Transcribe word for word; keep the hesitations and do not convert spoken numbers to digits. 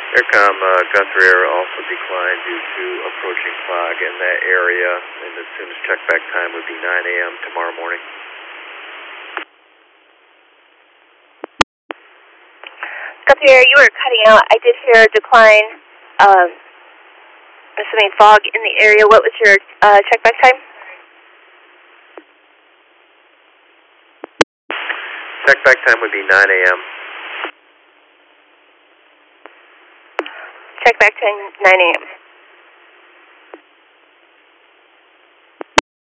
Aircom, uh, Guthrie Air also declined due to approaching fog in that area, and as soon as checkback time would be nine A M tomorrow morning. Guthrie Air, you were cutting out. I did hear a decline, um, assuming fog in the area. What was your uh, checkback time? Checkback time would be nine A M Checkback time, nine A M